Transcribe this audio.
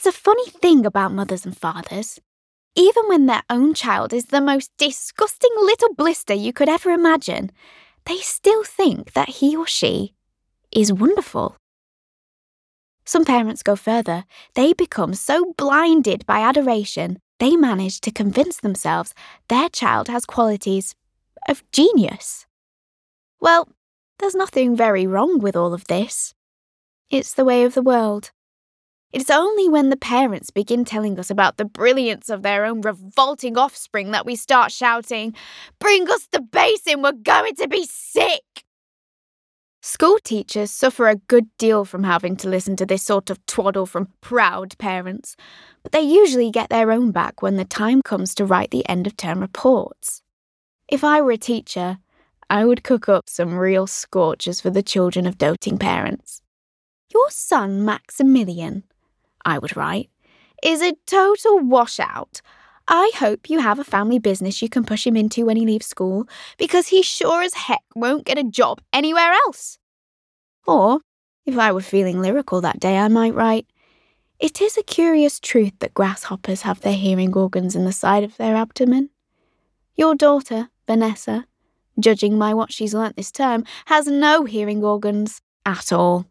It's a funny thing about mothers and fathers. Even when their own child is the most disgusting little blister you could ever imagine, they still think that he or she is wonderful. Some parents go further. They become so blinded by adoration, they manage to convince themselves their child has qualities of genius. Well, there's nothing very wrong with all of this. It's the way of the world. It's only when the parents begin telling us about the brilliance of their own revolting offspring that we start shouting, "Bring us the basin, we're going to be sick!" School teachers suffer a good deal from having to listen to this sort of twaddle from proud parents, but they usually get their own back when the time comes to write the end-of-term reports. If I were a teacher, I would cook up some real scorchers for the children of doting parents. "Your son, Maximilian," I would write, "is a total washout. I hope you have a family business you can push him into when he leaves school, because he sure as heck won't get a job anywhere else." Or, if I were feeling lyrical that day, I might write, "It is a curious truth that grasshoppers have their hearing organs in the side of their abdomen. Your daughter, Vanessa, judging by what she's learnt this term, has no hearing organs at all."